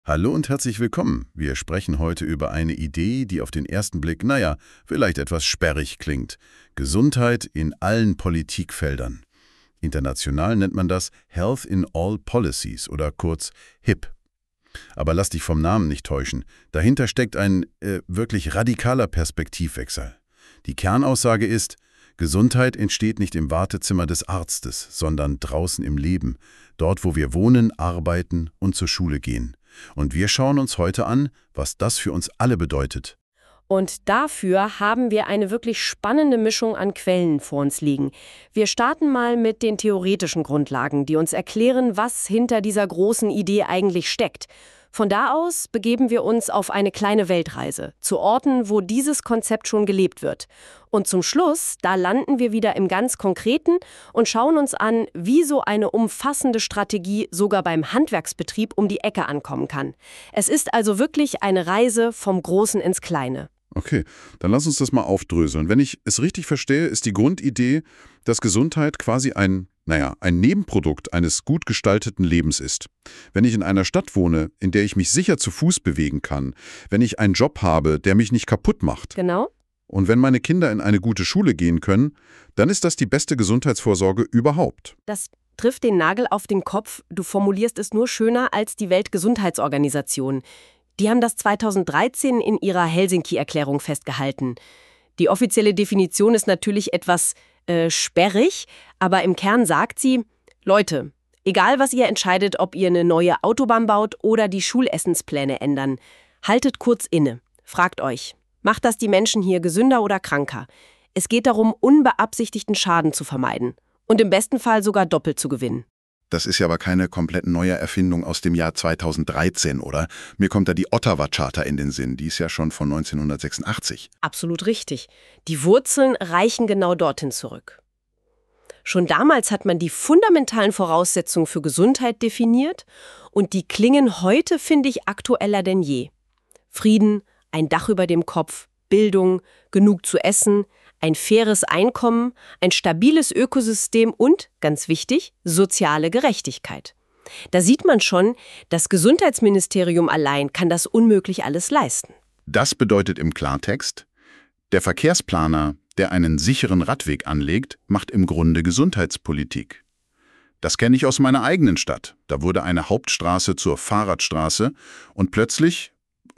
Hallo und herzlich willkommen. Wir sprechen heute über eine Idee, die auf den ersten Blick, vielleicht etwas sperrig klingt. Gesundheit in allen Politikfeldern. International nennt man das Health in All Policies oder kurz HIP. Aber lass dich vom Namen nicht täuschen. Dahinter steckt ein wirklich radikaler Perspektivwechsel. Die Kernaussage ist, Gesundheit entsteht nicht im Wartezimmer des Arztes, sondern draußen im Leben, dort wo wir wohnen, arbeiten und zur Schule gehen. Und wir schauen uns heute an, was das für uns alle bedeutet. Und dafür haben wir eine wirklich spannende Mischung an Quellen vor uns liegen. Wir starten mal mit den theoretischen Grundlagen, die uns erklären, was hinter dieser großen Idee eigentlich steckt. Von da aus begeben wir uns auf eine kleine Weltreise, zu Orten, wo dieses Konzept schon gelebt wird. Und zum Schluss, da landen wir wieder im ganz Konkreten und schauen uns an, wie so eine umfassende Strategie sogar beim Handwerksbetrieb um die Ecke ankommen kann. Es ist also wirklich eine Reise vom Großen ins Kleine. Okay, dann lass uns das mal aufdröseln. Wenn ich es richtig verstehe, ist die Grundidee, dass Gesundheit quasi ein Nebenprodukt eines gut gestalteten Lebens ist. Wenn ich in einer Stadt wohne, in der ich mich sicher zu Fuß bewegen kann, wenn ich einen Job habe, der mich nicht kaputt macht. Genau. Und wenn meine Kinder in eine gute Schule gehen können, dann ist das die beste Gesundheitsvorsorge überhaupt. Das trifft den Nagel auf den Kopf. Du formulierst es nur schöner als die Weltgesundheitsorganisation. Die haben das 2013 in ihrer Helsinki-Erklärung festgehalten. Die offizielle Definition ist natürlich etwas sperrig, aber im Kern sagt sie, Leute, egal was ihr entscheidet, ob ihr eine neue Autobahn baut oder die Schulessenspläne ändern, haltet kurz inne, fragt euch, macht das die Menschen hier gesünder oder kranker? Es geht darum, unbeabsichtigten Schaden zu vermeiden und im besten Fall sogar doppelt zu gewinnen. Das ist ja aber keine komplett neue Erfindung aus dem Jahr 2013, oder? Mir kommt da die Ottawa-Charta in den Sinn, die ist ja schon von 1986. Absolut richtig. Die Wurzeln reichen genau dorthin zurück. Schon damals hat man die fundamentalen Voraussetzungen für Gesundheit definiert und die klingen heute, finde ich, aktueller denn je. Frieden, ein Dach über dem Kopf, Bildung, genug zu essen, ein faires Einkommen, ein stabiles Ökosystem und, ganz wichtig, soziale Gerechtigkeit. Da sieht man schon, das Gesundheitsministerium allein kann das unmöglich alles leisten. Das bedeutet im Klartext, der Verkehrsplaner, der einen sicheren Radweg anlegt, macht im Grunde Gesundheitspolitik. Das kenne ich aus meiner eigenen Stadt. Da wurde eine Hauptstraße zur Fahrradstraße und plötzlich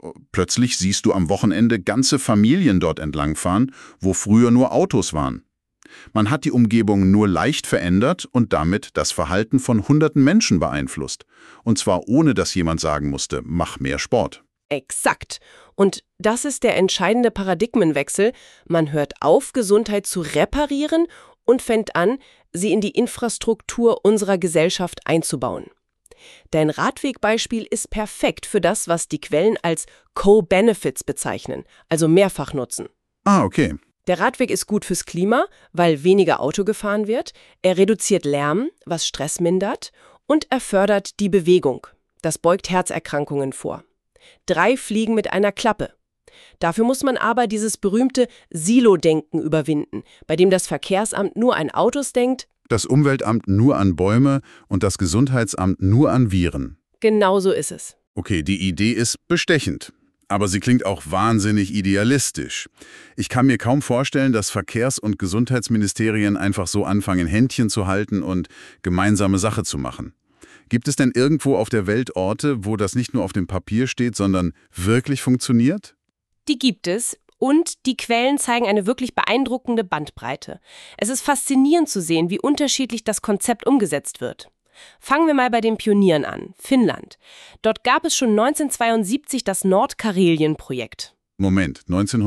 siehst du am Wochenende ganze Familien dort entlangfahren, wo früher nur Autos waren. Man hat die Umgebung nur leicht verändert und damit das Verhalten von hunderten Menschen beeinflusst. Und zwar ohne, dass jemand sagen musste, mach mehr Sport. Exakt. Und das ist der entscheidende Paradigmenwechsel. Man hört auf, Gesundheit zu reparieren und fängt an, sie in die Infrastruktur unserer Gesellschaft einzubauen. Dein Radwegbeispiel ist perfekt für das, was die Quellen als Co-Benefits bezeichnen, also Mehrfachnutzen. Ah, okay. Der Radweg ist gut fürs Klima, weil weniger Auto gefahren wird, er reduziert Lärm, was Stress mindert, und er fördert die Bewegung. Das beugt Herzerkrankungen vor. 3 Fliegen mit einer Klappe. Dafür muss man aber dieses berühmte Silo-Denken überwinden, bei dem das Verkehrsamt nur an Autos denkt, das Umweltamt nur an Bäume und das Gesundheitsamt nur an Viren. Genau so ist es. Okay, die Idee ist bestechend. Aber sie klingt auch wahnsinnig idealistisch. Ich kann mir kaum vorstellen, dass Verkehrs- und Gesundheitsministerien einfach so anfangen, Händchen zu halten und gemeinsame Sache zu machen. Gibt es denn irgendwo auf der Welt Orte, wo das nicht nur auf dem Papier steht, sondern wirklich funktioniert? Die gibt es. Und die Quellen zeigen eine wirklich beeindruckende Bandbreite. Es ist faszinierend zu sehen, wie unterschiedlich das Konzept umgesetzt wird. Fangen wir mal bei den Pionieren an, Finnland. Dort gab es schon 1972 das Nordkarelien-Projekt. Moment,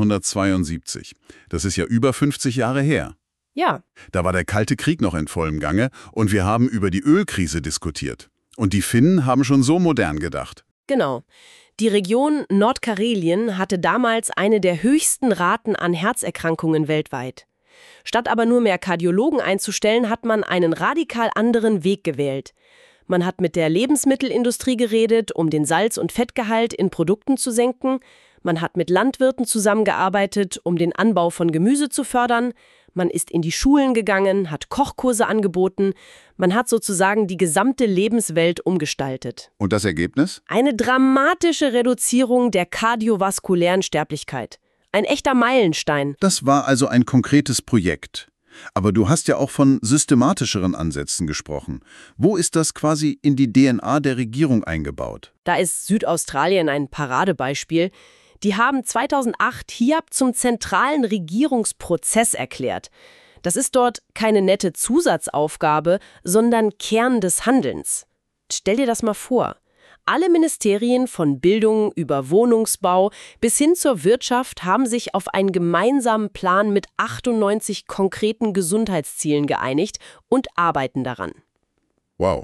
1972. Das ist ja über 50 Jahre her. Ja. Da war der Kalte Krieg noch in vollem Gange und wir haben über die Ölkrise diskutiert. Und die Finnen haben schon so modern gedacht. Genau. Die Region Nordkarelien hatte damals eine der höchsten Raten an Herzerkrankungen weltweit. Statt aber nur mehr Kardiologen einzustellen, hat man einen radikal anderen Weg gewählt. Man hat mit der Lebensmittelindustrie geredet, um den Salz- und Fettgehalt in Produkten zu senken. Man hat mit Landwirten zusammengearbeitet, um den Anbau von Gemüse zu fördern. Man ist in die Schulen gegangen, hat Kochkurse angeboten. Man hat sozusagen die gesamte Lebenswelt umgestaltet. Und das Ergebnis? Eine dramatische Reduzierung der kardiovaskulären Sterblichkeit. Ein echter Meilenstein. Das war also ein konkretes Projekt. Aber du hast ja auch von systematischeren Ansätzen gesprochen. Wo ist das quasi in die DNA der Regierung eingebaut? Da ist Südaustralien ein Paradebeispiel. Die haben 2008 HIAB zum zentralen Regierungsprozess erklärt. Das ist dort keine nette Zusatzaufgabe, sondern Kern des Handelns. Stell dir das mal vor. Alle Ministerien von Bildung über Wohnungsbau bis hin zur Wirtschaft haben sich auf einen gemeinsamen Plan mit 98 konkreten Gesundheitszielen geeinigt und arbeiten daran. Wow,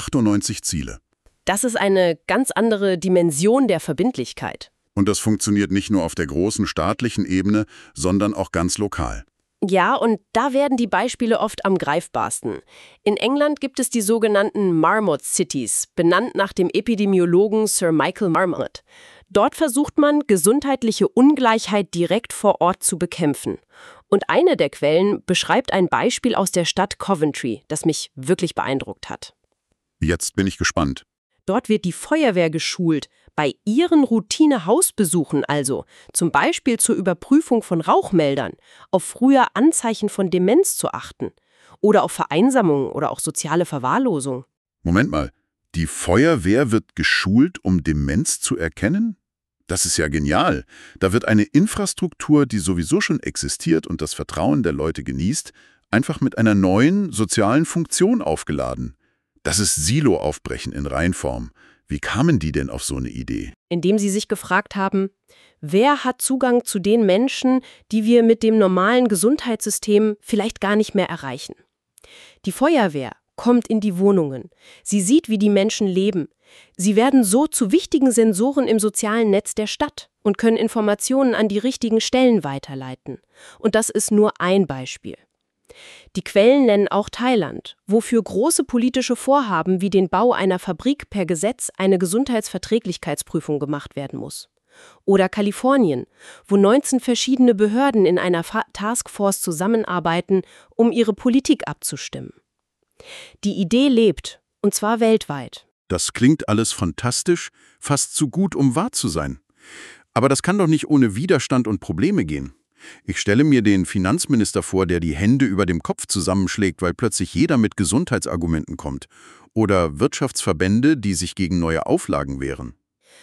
98 Ziele. Das ist eine ganz andere Dimension der Verbindlichkeit. Und das funktioniert nicht nur auf der großen staatlichen Ebene, sondern auch ganz lokal. Ja, und da werden die Beispiele oft am greifbarsten. In England gibt es die sogenannten Marmot Cities, benannt nach dem Epidemiologen Sir Michael Marmot. Dort versucht man, gesundheitliche Ungleichheit direkt vor Ort zu bekämpfen. Und eine der Quellen beschreibt ein Beispiel aus der Stadt Coventry, das mich wirklich beeindruckt hat. Jetzt bin ich gespannt. Dort wird die Feuerwehr geschult, bei ihren Routine-Hausbesuchen also, zum Beispiel zur Überprüfung von Rauchmeldern, auf frühe Anzeichen von Demenz zu achten oder auf Vereinsamung oder auch soziale Verwahrlosung. Moment mal, die Feuerwehr wird geschult, um Demenz zu erkennen? Das ist ja genial. Da wird eine Infrastruktur, die sowieso schon existiert und das Vertrauen der Leute genießt, einfach mit einer neuen sozialen Funktion aufgeladen. Das ist Silo-Aufbrechen in Reinform. Wie kamen die denn auf so eine Idee? Indem sie sich gefragt haben, wer hat Zugang zu den Menschen, die wir mit dem normalen Gesundheitssystem vielleicht gar nicht mehr erreichen. Die Feuerwehr kommt in die Wohnungen. Sie sieht, wie die Menschen leben. Sie werden so zu wichtigen Sensoren im sozialen Netz der Stadt und können Informationen an die richtigen Stellen weiterleiten. Und das ist nur ein Beispiel. Die Quellen nennen auch Thailand, wo für große politische Vorhaben wie den Bau einer Fabrik per Gesetz eine Gesundheitsverträglichkeitsprüfung gemacht werden muss. Oder Kalifornien, wo 19 verschiedene Behörden in einer Taskforce zusammenarbeiten, um ihre Politik abzustimmen. Die Idee lebt, und zwar weltweit. Das klingt alles fantastisch, fast zu gut, um wahr zu sein. Aber das kann doch nicht ohne Widerstand und Probleme gehen. Ich stelle mir den Finanzminister vor, der die Hände über dem Kopf zusammenschlägt, weil plötzlich jeder mit Gesundheitsargumenten kommt. Oder Wirtschaftsverbände, die sich gegen neue Auflagen wehren.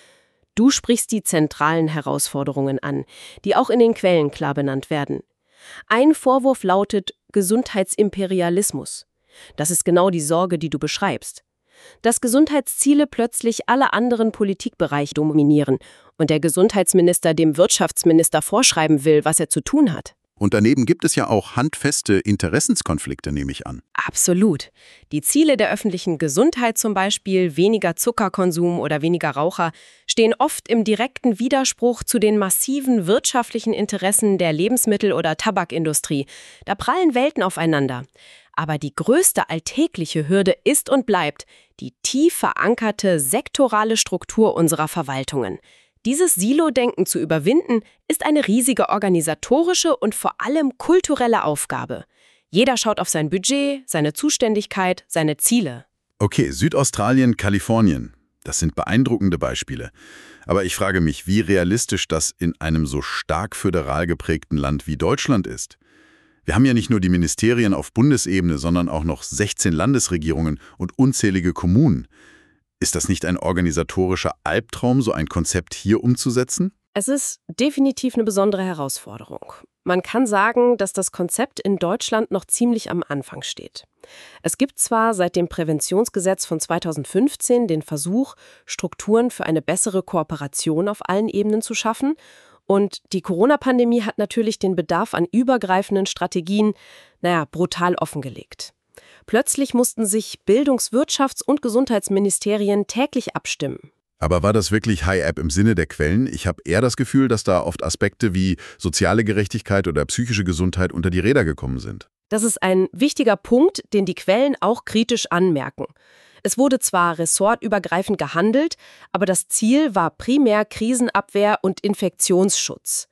Du sprichst die zentralen Herausforderungen an, die auch in den Quellen klar benannt werden. Ein Vorwurf lautet Gesundheitsimperialismus. Das ist genau die Sorge, die du beschreibst. Dass Gesundheitsziele plötzlich alle anderen Politikbereiche dominieren und der Gesundheitsminister dem Wirtschaftsminister vorschreiben will, was er zu tun hat. Und daneben gibt es ja auch handfeste Interessenskonflikte, nehme ich an. Absolut. Die Ziele der öffentlichen Gesundheit, zum Beispiel weniger Zuckerkonsum oder weniger Raucher, stehen oft im direkten Widerspruch zu den massiven wirtschaftlichen Interessen der Lebensmittel- oder Tabakindustrie. Da prallen Welten aufeinander. Aber die größte alltägliche Hürde ist und bleibt die tief verankerte sektorale Struktur unserer Verwaltungen. Dieses Silo-Denken zu überwinden, ist eine riesige organisatorische und vor allem kulturelle Aufgabe. Jeder schaut auf sein Budget, seine Zuständigkeit, seine Ziele. Okay, Südaustralien, Kalifornien. Das sind beeindruckende Beispiele. Aber ich frage mich, wie realistisch das in einem so stark föderal geprägten Land wie Deutschland ist. Wir haben ja nicht nur die Ministerien auf Bundesebene, sondern auch noch 16 Landesregierungen und unzählige Kommunen. Ist das nicht ein organisatorischer Albtraum, so ein Konzept hier umzusetzen? Es ist definitiv eine besondere Herausforderung. Man kann sagen, dass das Konzept in Deutschland noch ziemlich am Anfang steht. Es gibt zwar seit dem Präventionsgesetz von 2015 den Versuch, Strukturen für eine bessere Kooperation auf allen Ebenen zu schaffen, und die Corona-Pandemie hat natürlich den Bedarf an übergreifenden Strategien, brutal offengelegt. Plötzlich mussten sich Bildungs-, Wirtschafts- und Gesundheitsministerien täglich abstimmen. Aber war das wirklich High-App im Sinne der Quellen? Ich habe eher das Gefühl, dass da oft Aspekte wie soziale Gerechtigkeit oder psychische Gesundheit unter die Räder gekommen sind. Das ist ein wichtiger Punkt, den die Quellen auch kritisch anmerken. Es wurde zwar ressortübergreifend gehandelt, aber das Ziel war primär Krisenabwehr und Infektionsschutz.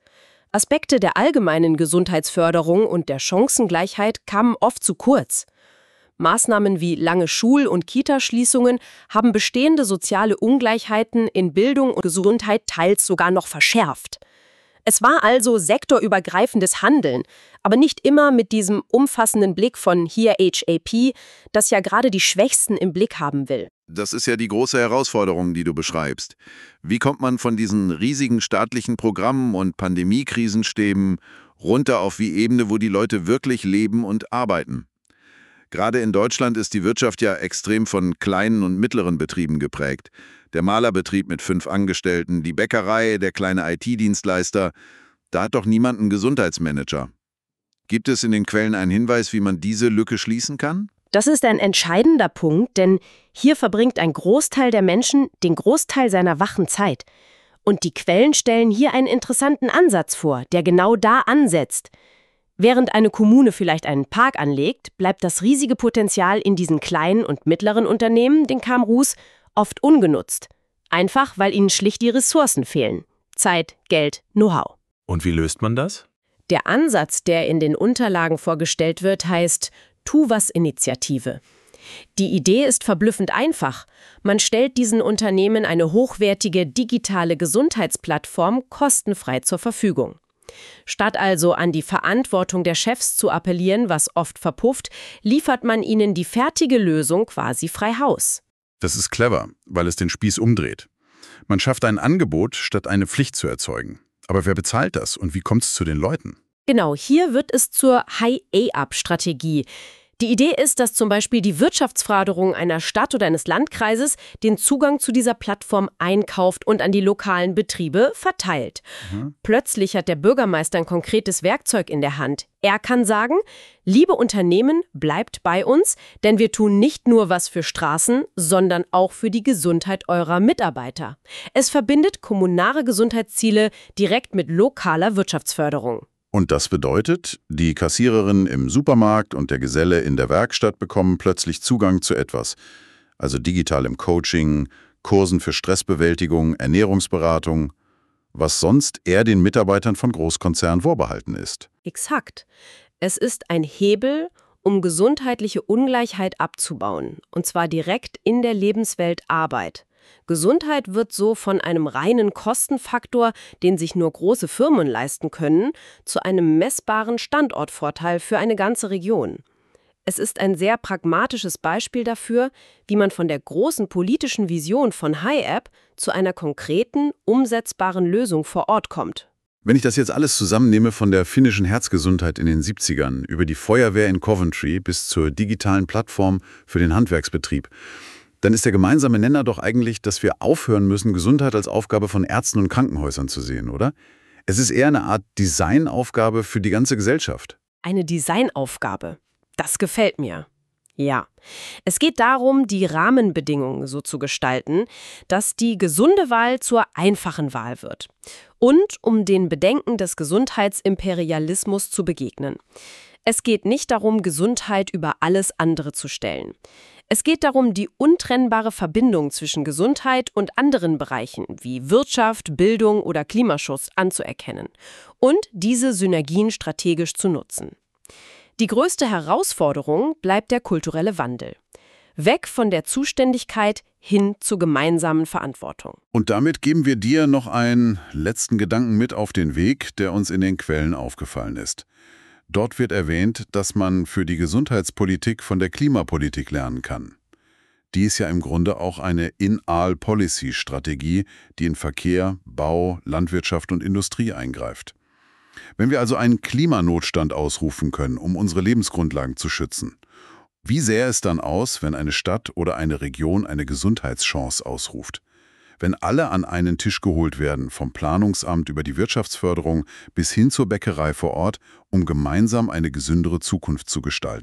Aspekte der allgemeinen Gesundheitsförderung und der Chancengleichheit kamen oft zu kurz. Maßnahmen wie lange Schul- und Kitaschließungen haben bestehende soziale Ungleichheiten in Bildung und Gesundheit teils sogar noch verschärft. Es war also sektorübergreifendes Handeln, aber nicht immer mit diesem umfassenden Blick von hier HAP, das ja gerade die Schwächsten im Blick haben will. Das ist ja die große Herausforderung, die du beschreibst. Wie kommt man von diesen riesigen staatlichen Programmen und Pandemiekrisenstäben runter auf die Ebene, wo die Leute wirklich leben und arbeiten? Gerade in Deutschland ist die Wirtschaft ja extrem von kleinen und mittleren Betrieben geprägt. Der Malerbetrieb mit 5 Angestellten, die Bäckerei, der kleine IT-Dienstleister. Da hat doch niemand einen Gesundheitsmanager. Gibt es in den Quellen einen Hinweis, wie man diese Lücke schließen kann? Das ist ein entscheidender Punkt, denn hier verbringt ein Großteil der Menschen den Großteil seiner wachen Zeit. Und die Quellen stellen hier einen interessanten Ansatz vor, der genau da ansetzt. Während eine Kommune vielleicht einen Park anlegt, bleibt das riesige Potenzial in diesen kleinen und mittleren Unternehmen, den KMUs, oft ungenutzt. Einfach, weil ihnen schlicht die Ressourcen fehlen. Zeit, Geld, Know-how. Und wie löst man das? Der Ansatz, der in den Unterlagen vorgestellt wird, heißt Tu-was-Initiative. Die Idee ist verblüffend einfach. Man stellt diesen Unternehmen eine hochwertige digitale Gesundheitsplattform kostenfrei zur Verfügung. Statt also an die Verantwortung der Chefs zu appellieren, was oft verpufft, liefert man ihnen die fertige Lösung quasi frei Haus. Das ist clever, weil es den Spieß umdreht. Man schafft ein Angebot, statt eine Pflicht zu erzeugen. Aber wer bezahlt das und wie kommt es zu den Leuten? Genau, hier wird es zur High-A-Up-Strategie. Die Idee ist, dass zum Beispiel die Wirtschaftsförderung einer Stadt oder eines Landkreises den Zugang zu dieser Plattform einkauft und an die lokalen Betriebe verteilt. Plötzlich hat der Bürgermeister ein konkretes Werkzeug in der Hand. Er kann sagen, liebe Unternehmen, bleibt bei uns, denn wir tun nicht nur was für Straßen, sondern auch für die Gesundheit eurer Mitarbeiter. Es verbindet kommunale Gesundheitsziele direkt mit lokaler Wirtschaftsförderung. Und das bedeutet, die Kassiererin im Supermarkt und der Geselle in der Werkstatt bekommen plötzlich Zugang zu etwas. Also digitalem Coaching, Kursen für Stressbewältigung, Ernährungsberatung, was sonst eher den Mitarbeitern von Großkonzernen vorbehalten ist. Exakt. Es ist ein Hebel, um gesundheitliche Ungleichheit abzubauen, und zwar direkt in der Lebenswelt Arbeit. Gesundheit wird so von einem reinen Kostenfaktor, den sich nur große Firmen leisten können, zu einem messbaren Standortvorteil für eine ganze Region. Es ist ein sehr pragmatisches Beispiel dafür, wie man von der großen politischen Vision von High-App zu einer konkreten, umsetzbaren Lösung vor Ort kommt. Wenn ich das jetzt alles zusammennehme, von der finnischen Herzgesundheit in den 70ern über die Feuerwehr in Coventry bis zur digitalen Plattform für den Handwerksbetrieb, dann ist der gemeinsame Nenner doch eigentlich, dass wir aufhören müssen, Gesundheit als Aufgabe von Ärzten und Krankenhäusern zu sehen, oder? Es ist eher eine Art Designaufgabe für die ganze Gesellschaft. Eine Designaufgabe. Das gefällt mir. Ja. Es geht darum, die Rahmenbedingungen so zu gestalten, dass die gesunde Wahl zur einfachen Wahl wird. Und um den Bedenken des Gesundheitsimperialismus zu begegnen. Es geht nicht darum, Gesundheit über alles andere zu stellen. Es geht darum, die untrennbare Verbindung zwischen Gesundheit und anderen Bereichen wie Wirtschaft, Bildung oder Klimaschutz anzuerkennen und diese Synergien strategisch zu nutzen. Die größte Herausforderung bleibt der kulturelle Wandel. Weg von der Zuständigkeit hin zur gemeinsamen Verantwortung. Und damit geben wir dir noch einen letzten Gedanken mit auf den Weg, der uns in den Quellen aufgefallen ist. Dort wird erwähnt, dass man für die Gesundheitspolitik von der Klimapolitik lernen kann. Die ist ja im Grunde auch eine In-All-Policy-Strategie, die in Verkehr, Bau, Landwirtschaft und Industrie eingreift. Wenn wir also einen Klimanotstand ausrufen können, um unsere Lebensgrundlagen zu schützen, wie sähe es dann aus, wenn eine Stadt oder eine Region eine Gesundheitschance ausruft? Wenn alle an einen Tisch geholt werden, vom Planungsamt über die Wirtschaftsförderung bis hin zur Bäckerei vor Ort, um gemeinsam eine gesündere Zukunft zu gestalten.